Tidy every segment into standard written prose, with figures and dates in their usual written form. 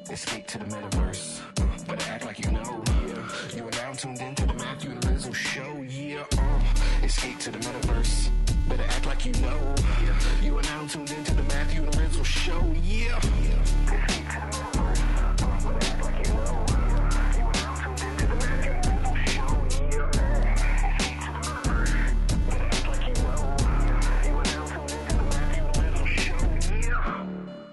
Escape to the metaverse. Better act like you know. Yeah. You are now tuned into the Matthew and Rizzo show. Yeah. Escape to the metaverse. Better act like you know. Yeah. You are now tuned into the Matthew and Rizzo show. Yeah. Escape to the metaverse. Better act like you know. Yeah. You are now tuned into the Matthew and Rizzo show. Yeah. Escape to the metaverse. Better act like you know. Yeah. You are now tuned into the Matthew and Rizzo show. Yeah.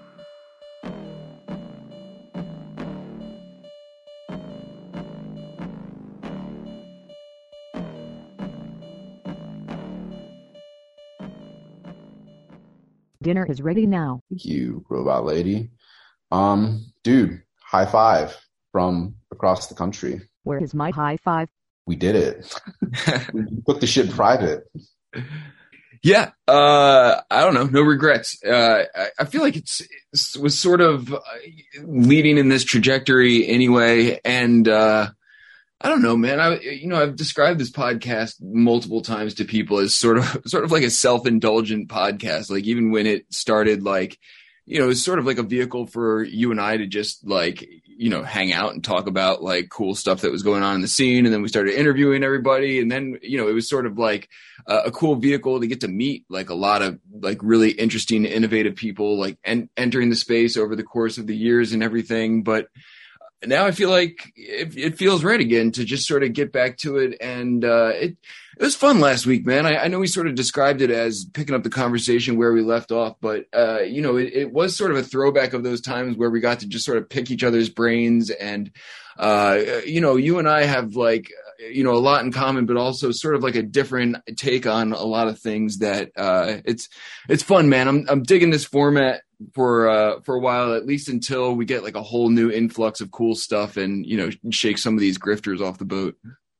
Dinner is ready now. Thank you, robot lady. Dude, high five from across the country. Where is my high five? We did it. We took the shit private. Yeah, I don't know. No regrets. I feel like it was sort of leading in this trajectory anyway. And I don't know, man. I've described this podcast multiple times to people as sort of like a self-indulgent podcast. Like even when it started, like, you know, it was sort of like a vehicle for you and I to just like, you know, hang out and talk about like cool stuff that was going on in the scene. And then we started interviewing everybody. And then, you know, it was sort of like a cool vehicle to get to meet like a lot of like really interesting, innovative people, like entering the space over the course of the years and everything. But now I feel like it feels right again to just sort of get back to it. And it was fun last week, man. I know we sort of described it as picking up the conversation where we left off, but, you know, it was sort of a throwback of those times where we got to just sort of pick each other's brains. And, you know, you and I have like, you know, a lot in common, but also sort of like a different take on a lot of things that it's fun, man. I'm digging this format for a while, at least until we get like a whole new influx of cool stuff and, you know, shake some of these grifters off the boat.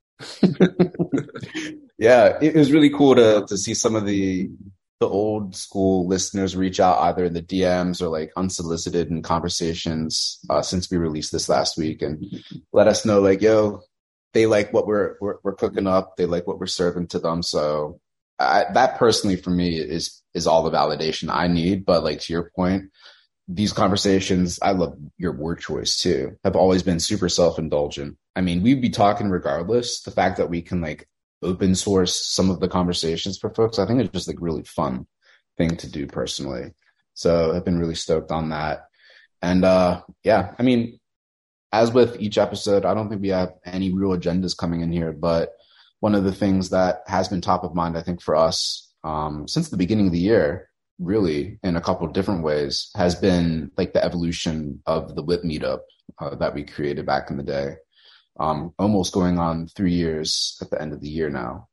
Yeah, it was really cool to see some of the old school listeners reach out either in the DMs or like unsolicited in conversations since we released this last week and let us know like, yo, they like what we're cooking up, they like what we're serving to them. So that personally for me is all the validation I need. But like to your point, these conversations, I love your word choice too, have always been super self-indulgent. I mean, we'd be talking regardless. The fact that we can like open source some of the conversations for folks, I think it's just like really fun thing to do personally. So I've been really stoked on that. And yeah, I mean, as with each episode, I don't think we have any real agendas coming in here, but one of the things that has been top of mind, I think, for us since the beginning of the year, really, in a couple of different ways, has been like the evolution of the WIP meetup that we created back in the day. Almost going on 3 years at the end of the year now.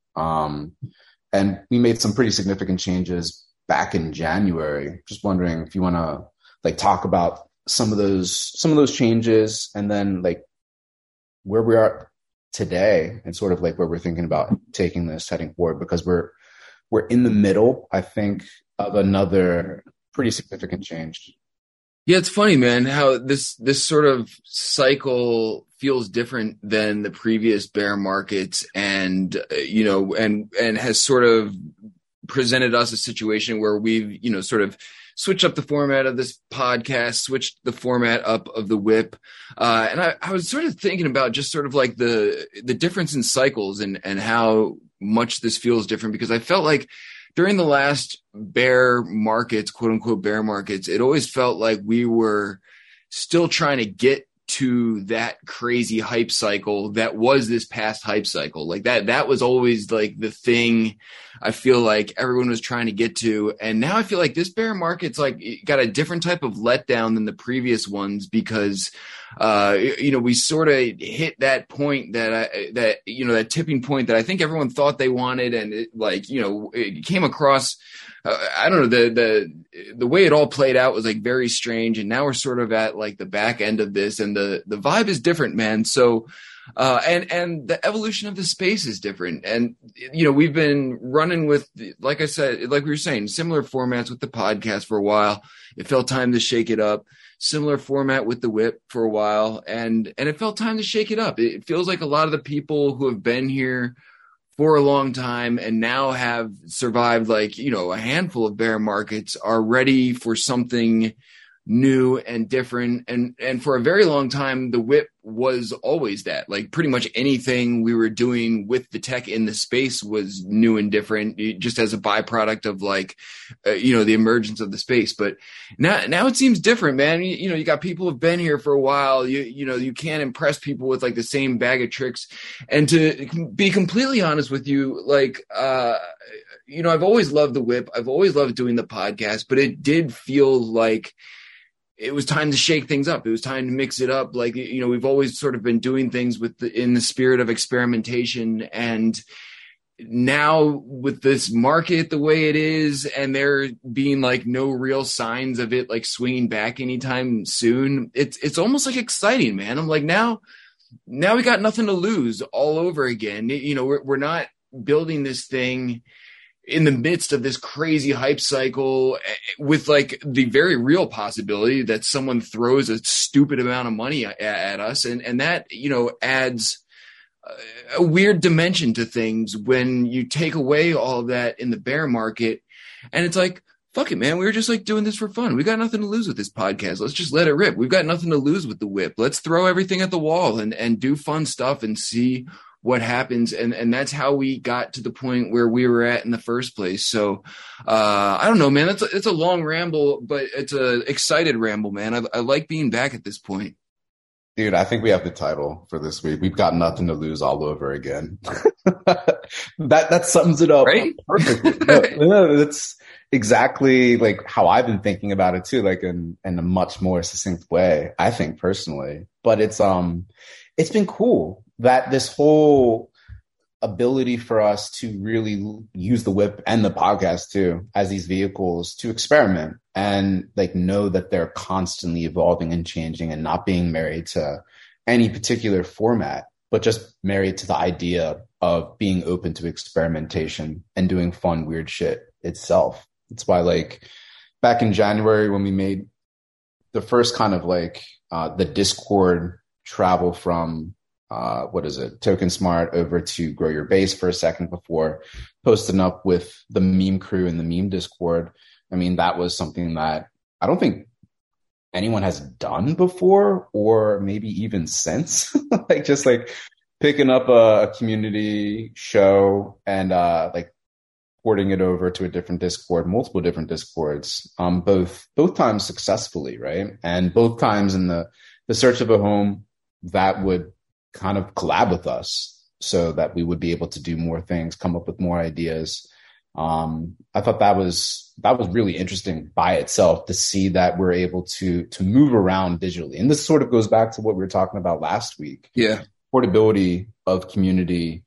And we made some pretty significant changes back in January. Just wondering if you want to like talk about some of those changes and then like where we are today and sort of like where we're thinking about taking this heading forward, because we're in the middle, I think, of another pretty significant change. Yeah, it's funny, man, how this sort of cycle feels different than the previous bear markets, and you know, and has sort of presented us a situation where we've, you know, sort of switched up the format of this podcast, switched the format up of the WIP. And I was sort of thinking about just sort of like the difference in cycles and how much this feels different, because I felt like during the last bear markets, quote unquote bear markets, it always felt like we were still trying to get to that crazy hype cycle that was this past hype cycle. Like that was always like the thing I feel like everyone was trying to get to. And now I feel like this bear market's like got a different type of letdown than the previous ones, because you know, we sort of hit that point that you know, that tipping point that I think everyone thought they wanted. And it, like, you know, it came across, I don't know, the way it all played out was like very strange. And now we're sort of at like the back end of this, and the vibe is different, man. So, and the evolution of the space is different. And, you know, we've been running with, like I said, like we were saying, similar formats with the podcast for a while. It felt time to shake it up. Similar format with the WIP for a while. And it felt time to shake it up. It feels like a lot of the people who have been here for a long time and now have survived like, you know, a handful of bear markets are ready for something new and different. And for a very long time, the whip was always that. Like pretty much anything we were doing with the tech in the space was new and different, just as a byproduct of like, the emergence of the space. But now it seems different, man. You got people who've been here for a while. You can't impress people with like the same bag of tricks. And to be completely honest with you, like, I've always loved the whip. I've always loved doing the podcast, but it did feel like it was time to shake things up. It was time to mix it up. Like, we've always sort of been doing things in the spirit of experimentation. And now with this market the way it is, and there being like no real signs of it like swinging back anytime soon, it's almost like exciting, man. I'm like, now we got nothing to lose all over again. We're not building this thing in the midst of this crazy hype cycle with like the very real possibility that someone throws a stupid amount of money at us. And that, adds a weird dimension to things when you take away all of that in the bear market. And it's like, fuck it, man. We were just like doing this for fun. We got nothing to lose with this podcast. Let's just let it rip. We've got nothing to lose with the whip. Let's throw everything at the wall and do fun stuff and see what happens. And that's how we got to the point where we were at in the first place. So, I don't know, man, it's a long ramble, but it's a excited ramble, man. I like being back at this point. Dude, I think we have the title for this week. We've got nothing to lose all over again. That sums it up, right? Perfectly. No, that's exactly like how I've been thinking about it too, like in a much more succinct way, I think personally. But it's been cool that this whole ability for us to really use the whip and the podcast too as these vehicles to experiment and like know that they're constantly evolving and changing and not being married to any particular format, but just married to the idea of being open to experimentation and doing fun, weird shit itself. It's why like back in January when we made the first kind of like the Discord travel from Token Smart over to Grow Your Base for a second before posting up with the meme crew in the meme Discord. I mean, that was something that I don't think anyone has done before or maybe even since. Like just like picking up a community show and like porting it over to a different Discord, multiple different Discords, both times successfully, right? And both times in the search of a home that would kind of collab with us so that we would be able to do more things, come up with more ideas. I thought that was really interesting by itself to see that we're able to move around digitally. And this sort of goes back to what we were talking about last week. Yeah. Portability of community,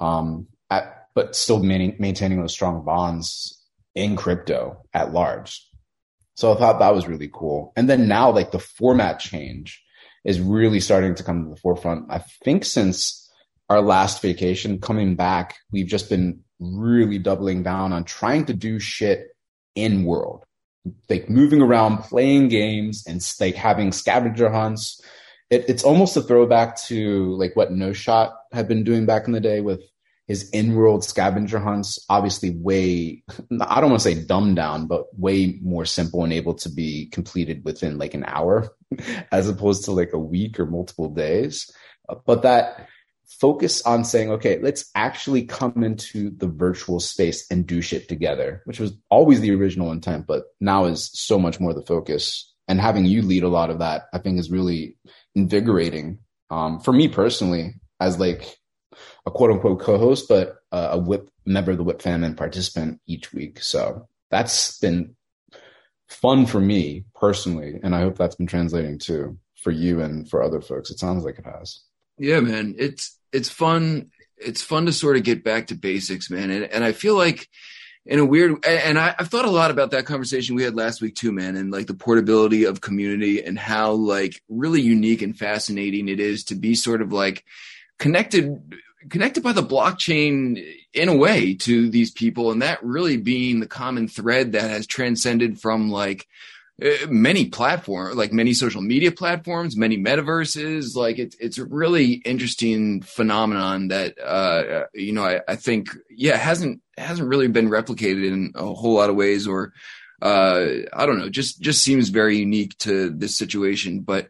but still maintaining those strong bonds in crypto at large. So I thought that was really cool. And then now like the format change is really starting to come to the forefront. I think since our last vacation coming back, we've just been really doubling down on trying to do shit in world, like moving around, playing games and like having scavenger hunts. It's almost a throwback to like what No Shot had been doing back in the day with his in-world scavenger hunts, obviously way, I don't want to say dumbed down, but way more simple and able to be completed within like an hour as opposed to like a week or multiple days. But that focus on saying, okay, let's actually come into the virtual space and do shit together, which was always the original intent, but now is so much more the focus. And having you lead a lot of that, I think is really invigorating for me personally as like a quote unquote co-host, but a whip member of the Whip fam and participant each week. So that's been fun for me personally. And I hope that's been translating too for you and for other folks. It sounds like it has. Yeah, man. It's fun. It's fun to sort of get back to basics, man. And I feel like in a weird, and I've thought a lot about that conversation we had last week too, man. And like the portability of community and how like really unique and fascinating it is to be sort of like connected by the blockchain in a way to these people. And that really being the common thread that has transcended from like many platforms, like many social media platforms, many metaverses. Like it's a really interesting phenomenon that, I think, hasn't really been replicated in a whole lot of ways or I don't know, just seems very unique to this situation. But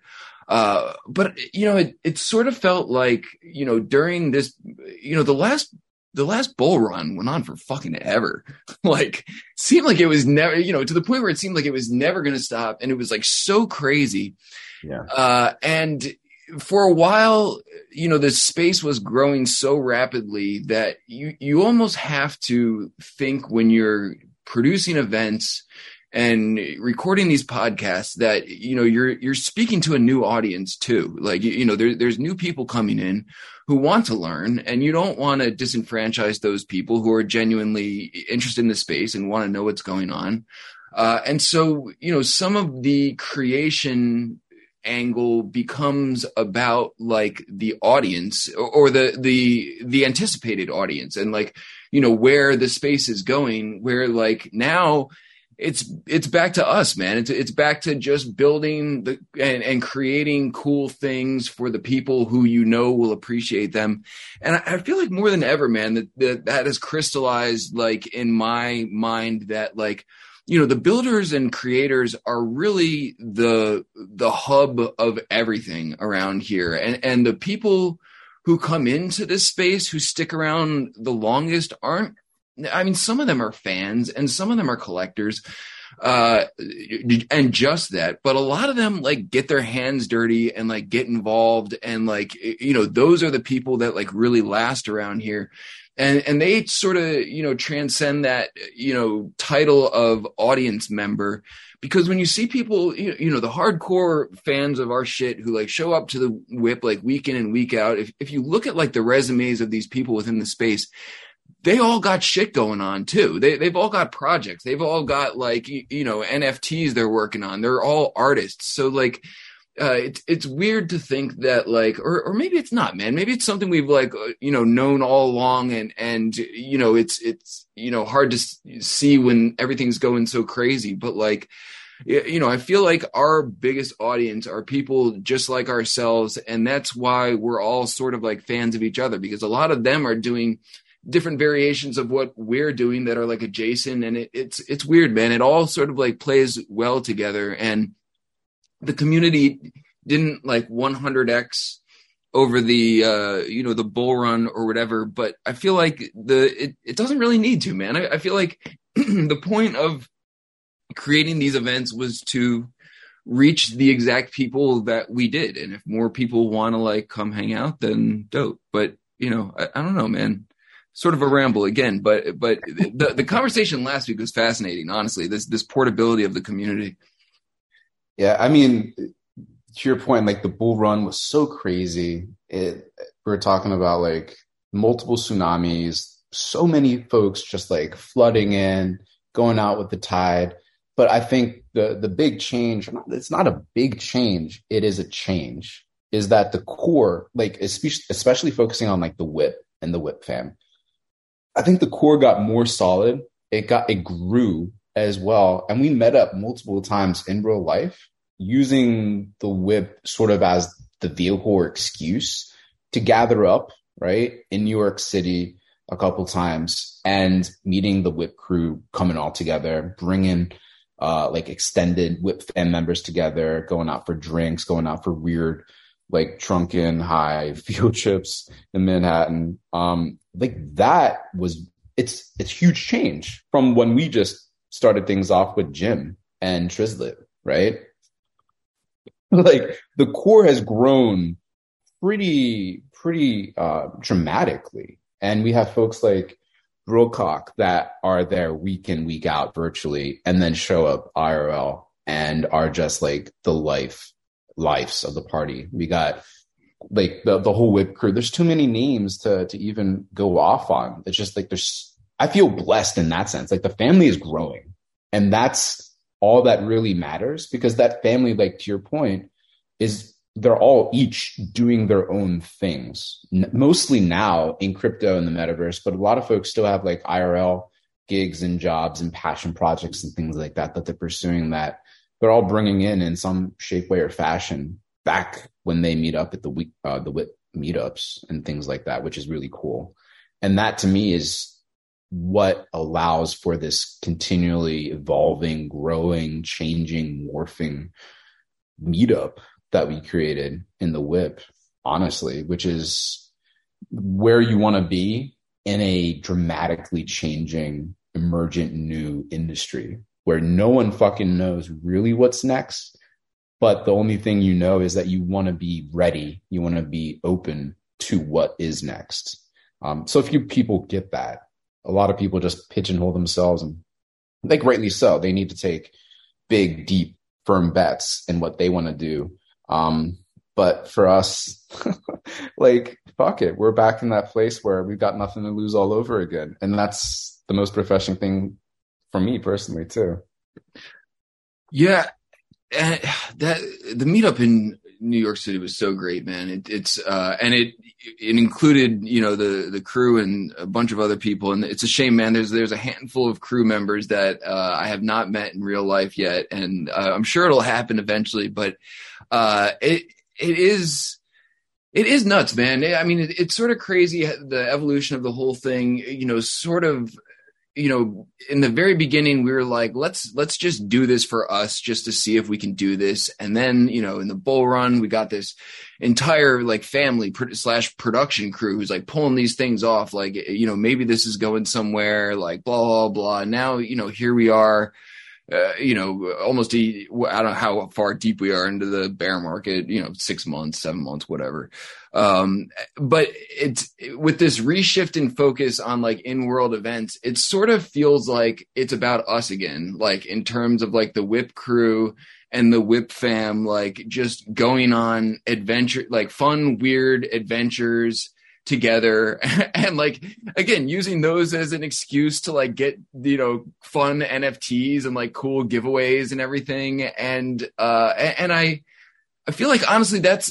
it sort of felt like, during this, the last bull run went on for fucking ever. Like, seemed like it was never, to the point where it seemed like it was never going to stop. And it was like so crazy. Yeah. And for a while, the space was growing so rapidly that you almost have to think, when you're producing events and recording these podcasts, that you're speaking to a new audience too. Like, there's new people coming in who want to learn, and you don't want to disenfranchise those people who are genuinely interested in the space and want to know what's going on. And so, some of the creation angle becomes about like the audience, or the anticipated audience, and like, where the space is going, where like now it's back to us, man. It's back to just building and creating cool things for the people who will appreciate them. And I feel like more than ever, man, that has crystallized like in my mind that like, the builders and creators are really the hub of everything around here. And the people who come into this space, who stick around the longest, some of them are fans and some of them are collectors, and just that, but a lot of them like get their hands dirty and like get involved. And like, those are the people that like really last around here. And they sort of, transcend that, title of audience member, because when you see people, the hardcore fans of our shit who like show up to the whip like week in and week out, if you look at like the resumes of these people within the space, they all got shit going on too. They've all got projects. They've all got like, NFTs they're working on. They're all artists. So like, it's weird to think that like, or maybe it's not, man. Maybe it's something we've like, known all along, and it's hard to see when everything's going so crazy. But like, I feel like our biggest audience are people just like ourselves, and that's why we're all sort of like fans of each other, because a lot of them are doing different variations of what we're doing that are like adjacent, and it's weird, man. It all sort of like plays well together, and the community didn't like 100x over the the bull run or whatever, but I feel like it doesn't really need to, man. I feel like the point of creating these events was to reach the exact people that we did, and if more people want to like come hang out, then dope. But I don't know, man. Sort of a ramble again, but the conversation last week was fascinating, honestly. This portability of the community. Yeah, I mean, to your point, like the bull run was so crazy. We were talking about like multiple tsunamis, so many folks just like flooding in, going out with the tide. But I think the big change, it's not a big change, it is a change, is that the core, like especially focusing on like the whip and the whip fam, I think the core got more solid. It grew as well. And we met up multiple times in real life using the whip sort of as the vehicle or excuse to gather up, right, in New York City a couple times, and meeting the whip crew, coming all together, bringing like extended whip fan members together, going out for drinks, going out for weird, like drunken high field trips in Manhattan. Like that was, it's huge change from when we just started things off with Jim and Trizlet, right? Like the core has grown pretty dramatically. And we have folks like Brocock that are there week in, week out virtually, and then show up IRL and are just like the lives of the party. We got like the whole whip crew. There's too many names to even go off on. It's just like I feel blessed in that sense. Like the family is growing, and that's all that really matters, because that family, like to your point, is they're all each doing their own things, mostly now in crypto and the metaverse, but a lot of folks still have like IRL gigs and jobs and passion projects and things like that they're pursuing, that they're all bringing in some shape, way, or fashion back when they meet up at the WIP meetups and things like that, which is really cool. And that to me is what allows for this continually evolving, growing, changing, morphing meetup that we created in the Whip, honestly, which is where you want to be in a dramatically changing, emergent new industry where no one fucking knows really what's next. But the only thing you know is that you want to be ready. You want to be open to what is next. So few people get that. A lot of people just pigeonhole themselves, and like rightly so. They need to take big, deep, firm bets in what they want to do. But for us, like, fuck it. We're back in that place where we've got nothing to lose all over again. And that's the most refreshing thing for me personally, too. Yeah. And that the meetup in New York City was so great, man. It included, you know, the crew and a bunch of other people. And it's a shame, man. There's a handful of crew members that I have not met in real life yet, and I'm sure it'll happen eventually. But it is nuts, man. I mean, it's sort of crazy, the evolution of the whole thing. You know, sort of. You know, in the very beginning, we were like, let's just do this for us, just to see if we can do this. And then, you know, in the bull run, we got this entire like family / production crew who's like pulling these things off. Like, you know, maybe this is going somewhere, like blah, blah, blah. Now, you know, here we are, you know, almost, I don't know how far deep we are into the bear market, you know, 6 months, 7 months, whatever. But it's with this reshift in focus on like in-world events, it sort of feels like it's about us again, like in terms of like the Whip crew and the Whip fam, like just going on adventure, like fun, weird adventures together, and like again using those as an excuse to like get, you know, fun NFTs and like cool giveaways and everything. And I feel like honestly that's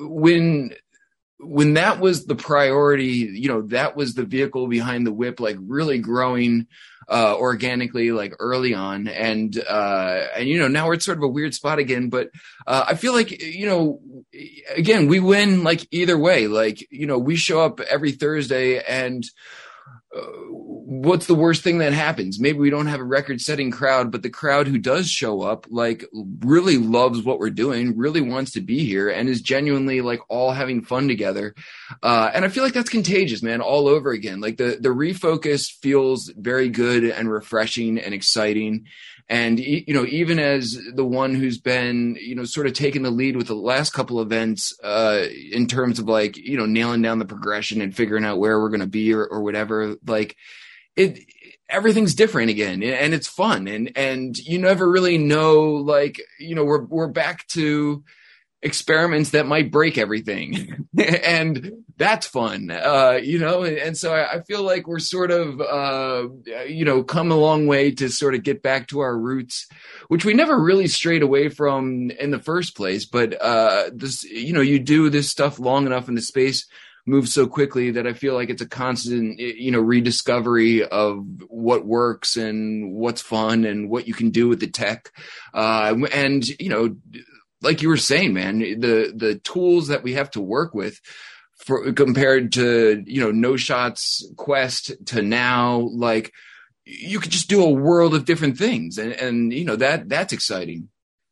when that was the priority, you know, that was the vehicle behind the Whip, like really growing organically, like early on. And you know, now we're at sort of a weird spot again, but I feel like, you know, again, we win like either way. Like, you know, we show up every Thursday, and what's the worst thing that happens? Maybe we don't have a record-setting crowd, but the crowd who does show up like really loves what we're doing, really wants to be here, and is genuinely like all having fun together. And I feel like that's contagious, man, all over again. Like the refocus feels very good and refreshing and exciting. And, you know, even as the one who's been, you know, sort of taking the lead with the last couple events in terms of like, you know, nailing down the progression and figuring out where we're going to be or whatever, like everything's different again, and it's fun. And you never really know, like, you know, we're back to experiments that might break everything. And that's fun, you know? And so I feel like we're sort of, you know, come a long way to sort of get back to our roots, which we never really strayed away from in the first place. But, this, you know, you do this stuff long enough and the space moves so quickly that I feel like it's a constant, you know, rediscovery of what works and what's fun and what you can do with the tech. And, you know, like you were saying, man, the tools that we have to work with compared to, you know, No Shot's quest to now, like you could just do a world of different things. And you know, that's exciting.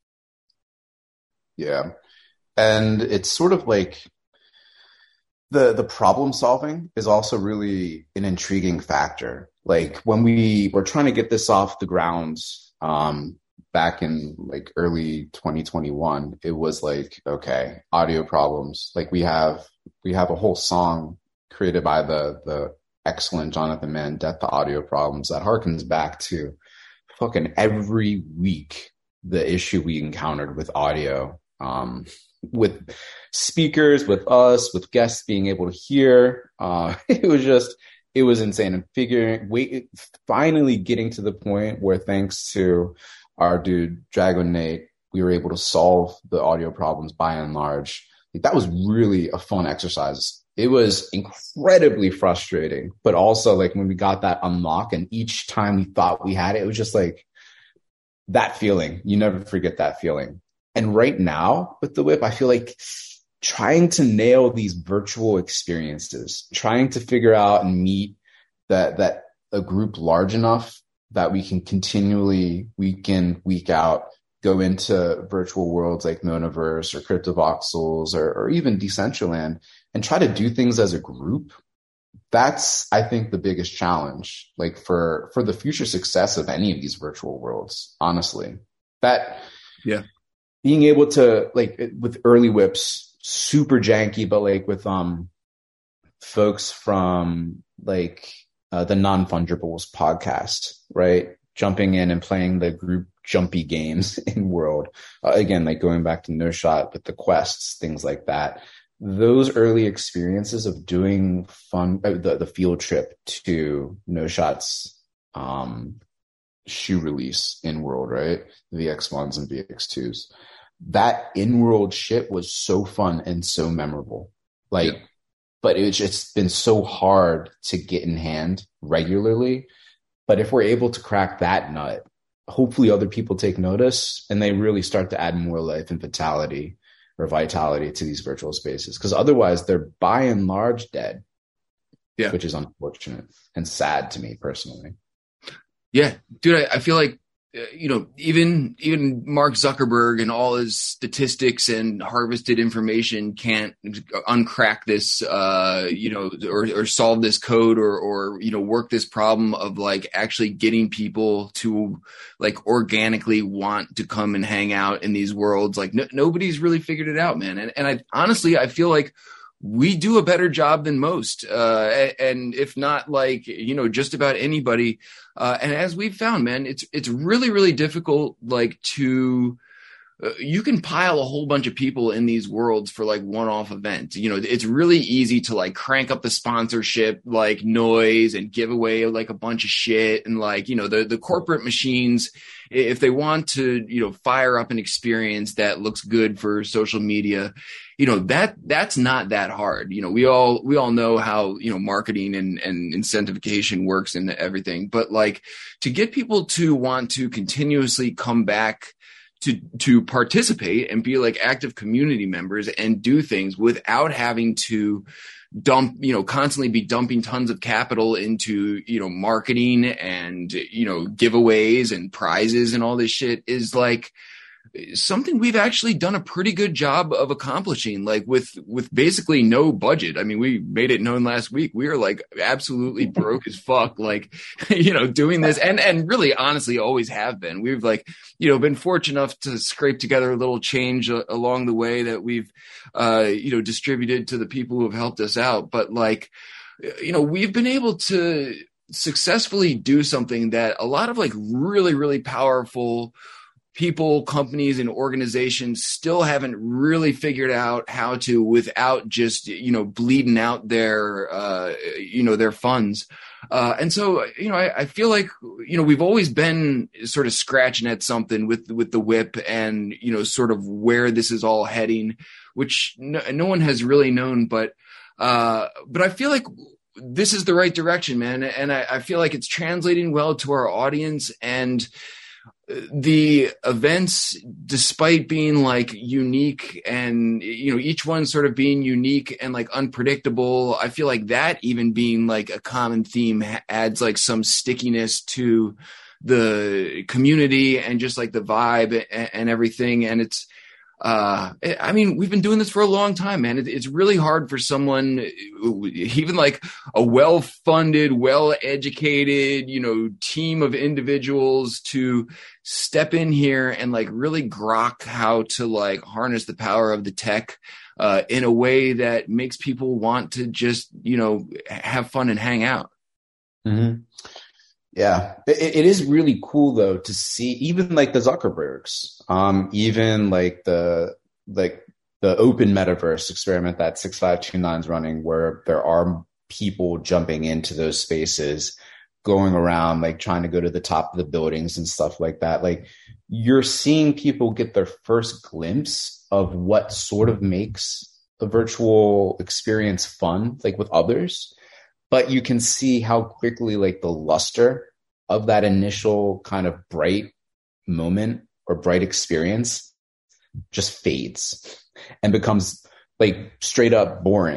Yeah. And it's sort of like the problem solving is also really an intriguing factor. Like when we were trying to get this off the ground, back in like early 2021, it was like, okay, audio problems. Like we have a whole song created by the excellent Jonathan Mann, Death to Audio Problems, that harkens back to fucking every week the issue we encountered with audio, with speakers, with us, with guests being able to hear. It was insane. And finally getting to the point where, thanks to our dude Drago Nate, we were able to solve the audio problems by and large. Like, that was really a fun exercise. It was incredibly frustrating, but also like when we got that unlock, and each time we thought we had it, it was just like that feeling. You never forget that feeling. And right now with the Whip, I feel like trying to nail these virtual experiences, trying to figure out and meet that a group large enough that we can continually week in, week out, go into virtual worlds like Monaverse or CryptoVoxels or even Decentraland and try to do things as a group. That's, I think, the biggest challenge, like for the future success of any of these virtual worlds, honestly. That being able to, like, with early whips, super janky, but like with folks from like the Non-Fungibles podcast, right? Jumping in and playing the group jumpy games in World. Again, like going back to No Shot with the quests, things like that. Those early experiences of doing fun, the field trip to No Shot's shoe release in World, right? The VX1s and VX2s. That in-world shit was so fun and so memorable. Like, but it's been so hard to get in hand regularly. But if we're able to crack that nut, hopefully other people take notice and they really start to add more life and vitality to these virtual spaces. Because otherwise they're by and large dead, which is unfortunate and sad to me personally. Yeah, dude, I feel like, even Mark Zuckerberg and all his statistics and harvested information can't uncrack this, or solve this code or work this problem of like actually getting people to like organically want to come and hang out in these worlds. Like nobody's really figured it out, man. And I honestly, I feel like we do a better job than most. And if not like, just about anybody. And as we've found, man, it's really, really difficult, like to, you can pile a whole bunch of people in these worlds for like one-off events. It's really easy to like crank up the sponsorship, like noise and give away like a bunch of shit. And like, the corporate machines, if they want to, fire up an experience that looks good for social media, that's not that hard. We all know how, marketing and incentivization works and everything, but like to get people to want to continuously come back to participate and be like active community members and do things without having to constantly be dumping tons of capital into, marketing and, giveaways and prizes and all this shit is like something we've actually done a pretty good job of accomplishing, like with basically no budget. I mean, we made it known last week. We are like absolutely broke as fuck, like, doing this and really honestly always have been. We've like, been fortunate enough to scrape together a little change along the way that we've, distributed to the people who have helped us out. But like, we've been able to successfully do something that a lot of like really, really powerful people, companies, and organizations still haven't really figured out how to without just, bleeding out their, their funds. And so, I feel like, we've always been sort of scratching at something with the whip and, sort of where this is all heading, which no one has really known. But I feel like this is the right direction, man. And I feel like it's translating well to our audience, and the events, despite being like unique and, each one sort of being unique and like unpredictable, I feel like that even being like a common theme adds like some stickiness to the community and just like the vibe and everything. And it's, I mean, we've been doing this for a long time, man. It's really hard for someone, even like a well-funded, well-educated, team of individuals to step in here and like really grok how to like harness the power of the tech, in a way that makes people want to just, have fun and hang out. Mm-hmm. Yeah, it is really cool though to see even like the Zuckerbergs, even like the open metaverse experiment that 6529 is running, where there are people jumping into those spaces, going around like trying to go to the top of the buildings and stuff like that. Like you're seeing people get their first glimpse of what sort of makes a virtual experience fun, like with others. But you can see how quickly like the luster of that initial kind of bright moment or bright experience just fades and becomes like straight up boring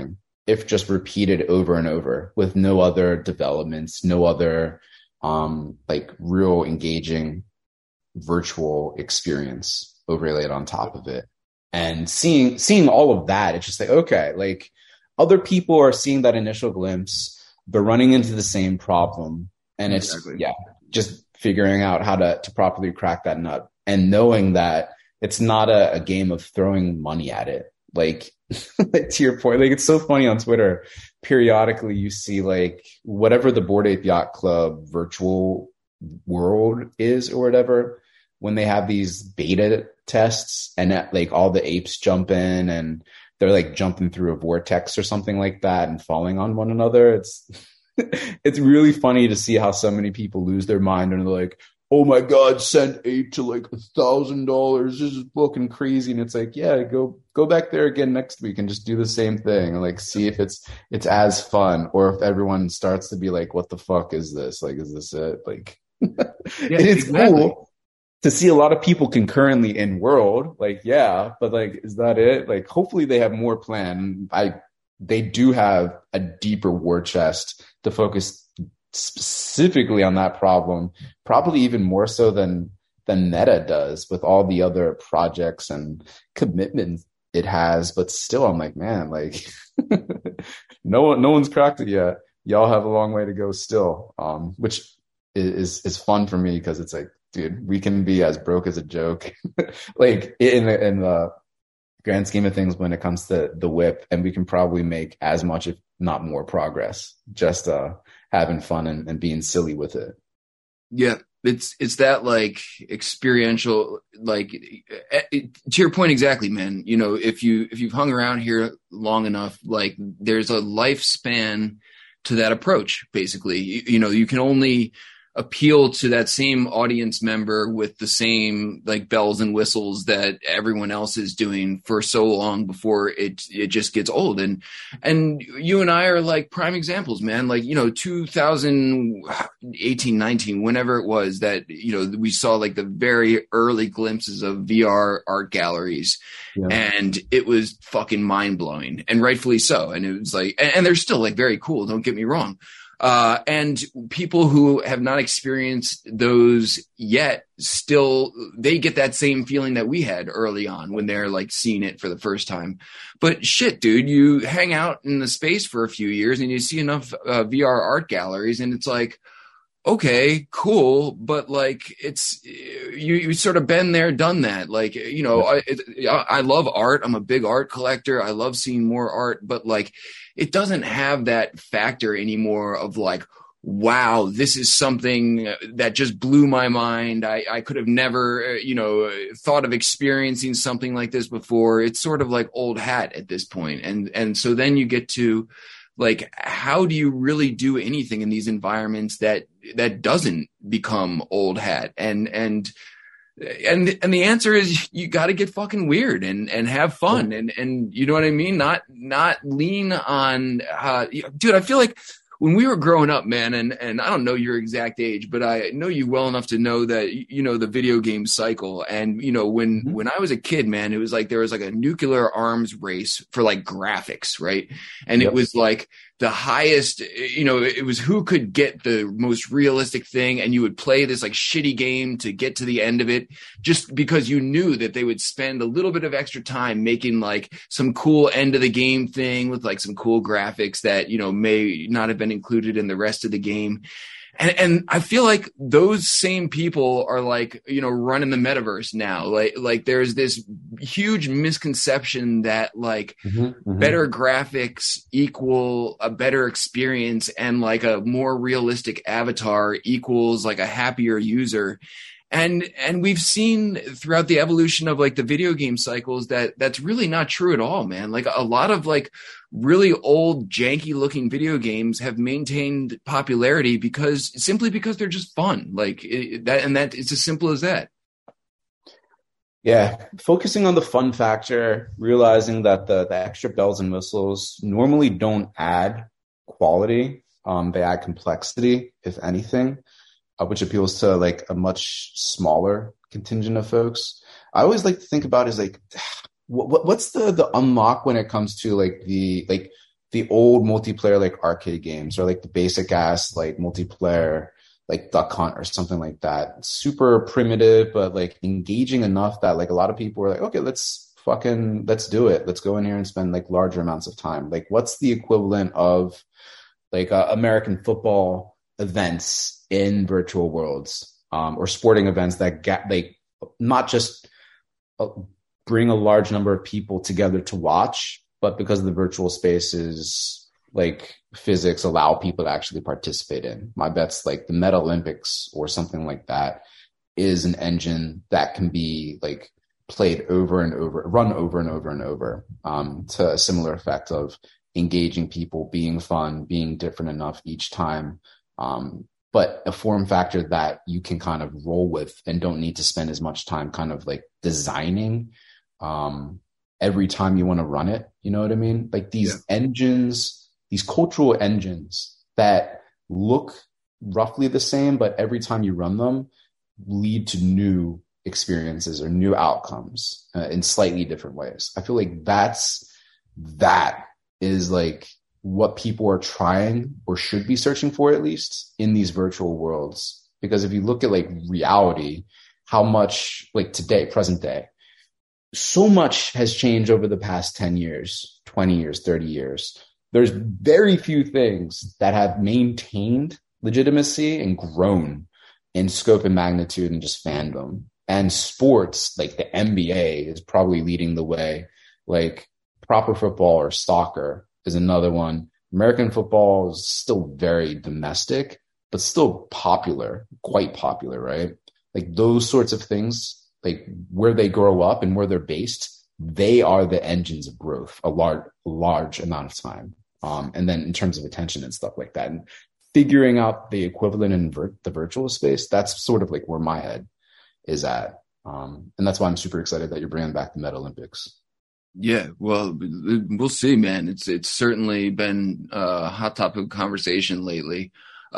if just repeated over and over with no other developments, no other like real engaging virtual experience overlaid on top of it. And seeing all of that, it's just like, okay, like other people are seeing that initial glimpse, but running into the same problem. And it's, just figuring out how to properly crack that nut and knowing that it's not a game of throwing money at it. Like, to your point, like, it's so funny on Twitter. Periodically, you see like whatever the Bored Ape Yacht Club virtual world is or whatever, when they have these beta tests and like all the apes jump in and they're like jumping through a vortex or something like that and falling on one another. It's really funny to see how so many people lose their mind and they're like, oh my God, send ape to like $1,000. This is fucking crazy. And it's like, yeah, go back there again next week and just do the same thing and like see if it's as fun or if everyone starts to be like, what the fuck is this? Like, is this it? Like, it's cool to see a lot of people concurrently in world. Like, yeah, but like, is that it? Like, hopefully they have more planned. They do have a deeper war chest to focus specifically on that problem, probably even more so than Meta does with all the other projects and commitments it has. But still, I'm like, man, like no one's cracked it yet. Y'all have a long way to go still, which is fun for me because it's like, dude, we can be as broke as a joke, like in the grand scheme of things when it comes to the whip, and we can probably make as much, if not more, progress just having fun and being silly with it. Yeah, it's that like experiential, like to your point exactly, man. You know, if you've hung around here long enough, like there's a lifespan to that approach. Basically, you know, you can only appeal to that same audience member with the same like bells and whistles that everyone else is doing for so long before it just gets old. And you and I are like prime examples, man. Like, you know, 2018, 19, whenever it was that, you know, we saw like the very early glimpses of VR art galleries. Yeah. And it was fucking mind blowing, and rightfully so. And it was like, and they're still like very cool. Don't get me wrong. And people who have not experienced those yet, still, they get that same feeling that we had early on when they're like seeing it for the first time. But shit, dude, you hang out in the space for a few years and you see enough VR art galleries and it's like, okay, cool. But like, it's, you sort of been there, done that. Like, you know, I love art. I'm a big art collector. I love seeing more art, but like, it doesn't have that factor anymore of like, wow, this is something that just blew my mind. I could have never, you know, thought of experiencing something like this before. It's sort of like old hat at this point. And so then you get to like, how do you really do anything in these environments that doesn't become old hat? And the answer is you got to get fucking weird and have fun and you know what I mean? Not lean on, dude, I feel like when we were growing up, man, and I don't know your exact age, but I know you well enough to know that, you know, the video game cycle. And, you know, when I was a kid, man, it was like, there was like a nuclear arms race for like graphics, right? And It was like the highest, you know, it was who could get the most realistic thing. And you would play this like shitty game to get to the end of it just because you knew that they would spend a little bit of extra time making like some cool end of the game thing with like some cool graphics that, you know, may not have been included in the rest of the game. And I feel like those same people are like, you know, running the metaverse now. Like there's this huge misconception that like better graphics equal a better experience and like a more realistic avatar equals like a happier user. And we've seen throughout the evolution of like the video game cycles that that's really not true at all, man. Like a lot of like really old janky looking video games have maintained popularity because they're just fun. Like it's as simple as that. Yeah. Focusing on the fun factor, realizing that the extra bells and whistles normally don't add quality. They add complexity, if anything. Which appeals to like a much smaller contingent of folks. I always like to think about is like, what's the unlock when it comes to like the the old multiplayer like arcade games or like the basic ass like multiplayer like Duck Hunt or something like that. Super primitive, but like engaging enough that like a lot of people were like, okay, let's do it. Let's go in here and spend like larger amounts of time. Like what's the equivalent of like American football events in virtual worlds, or sporting events that get like not just bring a large number of people together to watch, but because the virtual spaces like physics allow people to actually participate in. My bet's like the Meta Olympics or something like that is an engine that can be like played over and over, run over and over and over, to a similar effect of engaging people, being fun, being different enough each time, but a form factor that you can kind of roll with and don't need to spend as much time kind of like designing every time you want to run it. You know what I mean? Like these engines, these cultural engines that look roughly the same, but every time you run them lead to new experiences or new outcomes in slightly different ways. I feel like that is like what people are trying or should be searching for, at least in these virtual worlds. Because if you look at like reality, how much like today, present day, so much has changed over the past 10 years, 20 years, 30 years. There's very few things that have maintained legitimacy and grown in scope and magnitude and just fandom. And sports, like the NBA, is probably leading the way. Like proper football or soccer is another one. American football is still very domestic, but still popular, quite popular, right? Like those sorts of things, like where they grow up and where they're based, they are the engines of growth a large amount of time. And then in terms of attention and stuff like that, and figuring out the equivalent in the virtual space, that's sort of like where my head is at. And that's why I'm super excited that you're bringing back the Meta Olympics. Yeah, well, we'll see, man. It's certainly been a hot topic of conversation lately.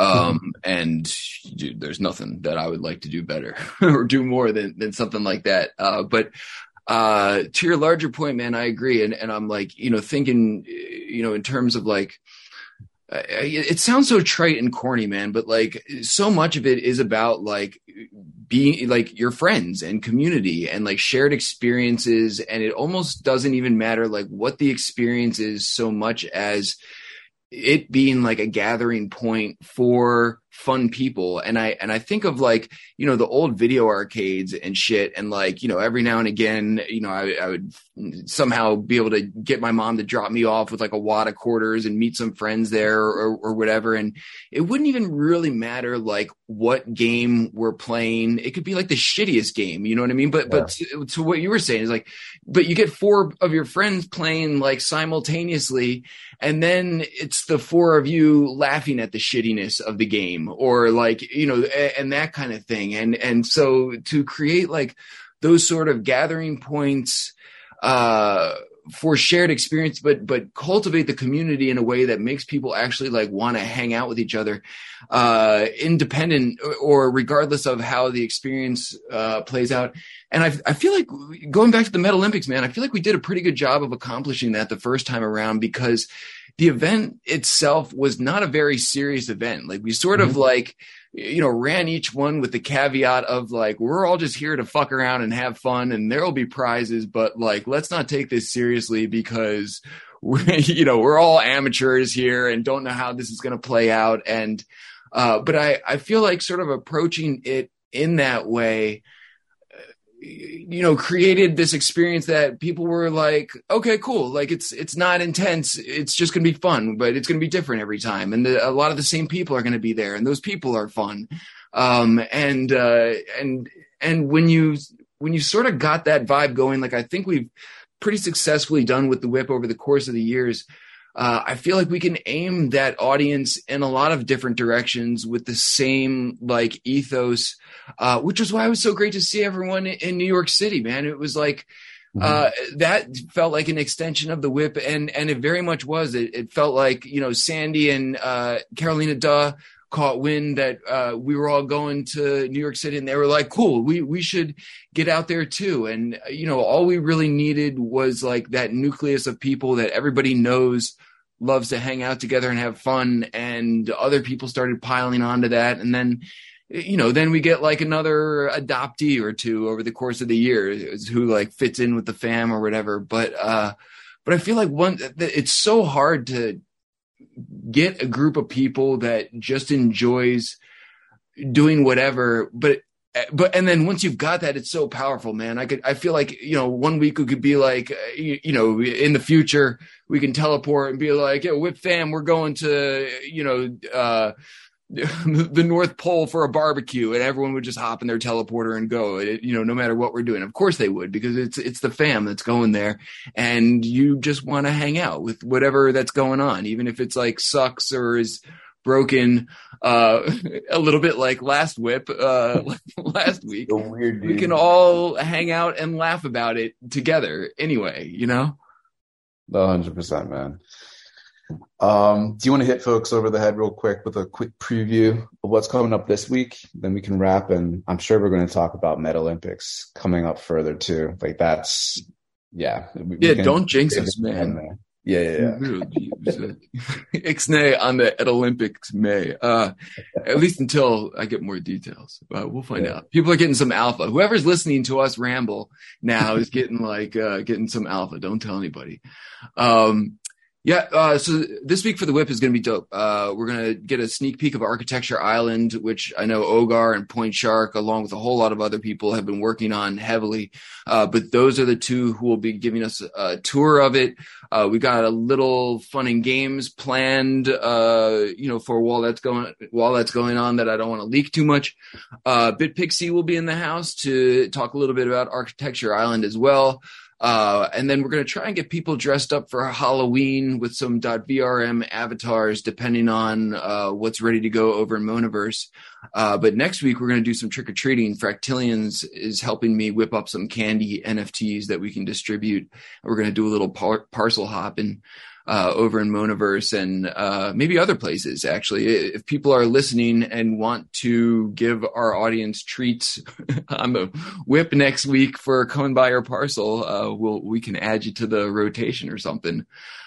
And dude, there's nothing that I would like to do better or do more than something like that. But to your larger point, man, I agree. And I'm like, thinking, in terms of like, it sounds so trite and corny, man, but like so much of it is about like being like your friends and community and like shared experiences. And it almost doesn't even matter like what the experience is so much as it being like a gathering point for fun people. And I think of like, the old video arcades and shit. And like, every now and again, I would somehow be able to get my mom to drop me off with like a wad of quarters and meet some friends there or whatever. And it wouldn't even really matter like what game we're playing. It could be like the shittiest game, you know what I mean? But to what you were saying is like, but you get 4 of your friends playing like simultaneously, and then it's the 4 of you laughing at the shittiness of the game or like, and that kind of thing. And so to create like those sort of gathering points, for shared experience, but cultivate the community in a way that makes people actually like want to hang out with each other, independent or regardless of how the experience, plays out. And I feel like going back to the Meta Olympics, man, I feel like we did a pretty good job of accomplishing that the first time around, because the event itself was not a very serious event. Like we sort of like, ran each one with the caveat of like, we're all just here to fuck around and have fun and there'll be prizes, but like, let's not take this seriously because we're all amateurs here and don't know how this is going to play out. And, but I feel like sort of approaching it in that way, created this experience that people were like, okay, cool. Like it's not intense. It's just going to be fun, but it's going to be different every time. And a lot of the same people are going to be there and those people are fun. And when you sort of got that vibe going, like I think we've pretty successfully done with the Whip over the course of the years. I feel like we can aim that audience in a lot of different directions with the same like ethos, which is why it was so great to see everyone in New York City, man. It was like, that felt like an extension of the Whip, and it very much was. It felt like, Sandy and Carolina Duh caught wind that we were all going to New York City, and they were like, cool, we should get out there too. And, all we really needed was like that nucleus of people that everybody knows loves to hang out together and have fun, and other people started piling onto that. And then, then we get like another adoptee or two over the course of the year who like fits in with the fam or whatever. But I feel like it's so hard to get a group of people that just enjoys doing whatever, but and then once you've got that, it's so powerful, man. I feel like, 1 week we could be like, in the future we can teleport and be like, yeah, Whip fam, we're going to, the North Pole for a barbecue, and everyone would just hop in their teleporter and go, no matter what we're doing. Of course they would, because it's the fam that's going there, and you just want to hang out with whatever that's going on, even if it's like sucks or is broken, a little bit like last Whip, last week. So weird, dude. We can all hang out and laugh about it together anyway, 100%, man. Do you want to hit folks over the head real quick with a quick preview of what's coming up this week? Then we can wrap, and I'm sure we're going to talk about Meta Olympics coming up further too. Like that's, don't jinx us, man. Yeah. Ixnay on the at Olympics May. At least until I get more details. We'll find out. People are getting some alpha. Whoever's listening to us ramble now is getting some alpha. Don't tell anybody. So this week for the Whip is going to be dope. We're going to get a sneak peek of Architecture Island, which I know Ogar and Point Shark, along with a whole lot of other people, have been working on heavily. But those are the two who will be giving us a tour of it. We got a little fun and games planned, for while that's going on, that I don't want to leak too much. BitPixie will be in the house to talk a little bit about Architecture Island as well. And then we're going to try and get people dressed up for Halloween with some .vrm avatars, depending on what's ready to go over in Monaverse. But next week, we're going to do some trick-or-treating. Fractillions is helping me whip up some candy NFTs that we can distribute. We're going to do a little parcel hopping over in Monaverse and maybe other places, actually. If people are listening and want to give our audience treats on the Whip next week for coming by our parcel, we can add you to the rotation or something.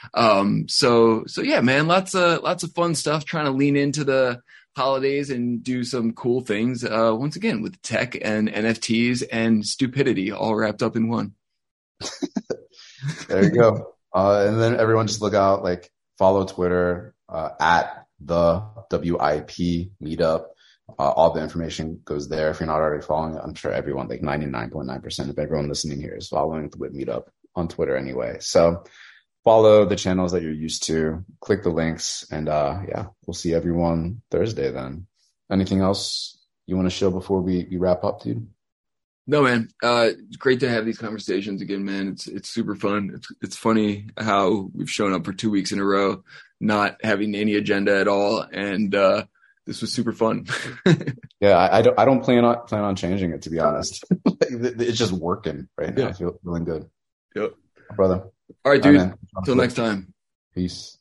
So yeah, man, lots of fun stuff, trying to lean into the holidays and do some cool things, once again, with tech and NFTs and stupidity all wrapped up in one. There you go. And then everyone just look out, follow Twitter, at the WIP meetup. All the information goes there. If you're not already following it, I'm sure everyone, 99.9% of everyone listening here is following the WIP meetup on Twitter anyway. So follow the channels that you're used to, click the links, and we'll see everyone Thursday then. Anything else you want to show before we wrap up, dude? No, man. It's great to have these conversations again, man. It's super fun. It's funny how we've shown up for 2 weeks in a row, not having any agenda at all, and this was super fun. Yeah, I don't plan on changing it, to be honest. It's just working right now. Yeah. I feel feeling good. Yep, brother. All right, dude. Until next time. Peace.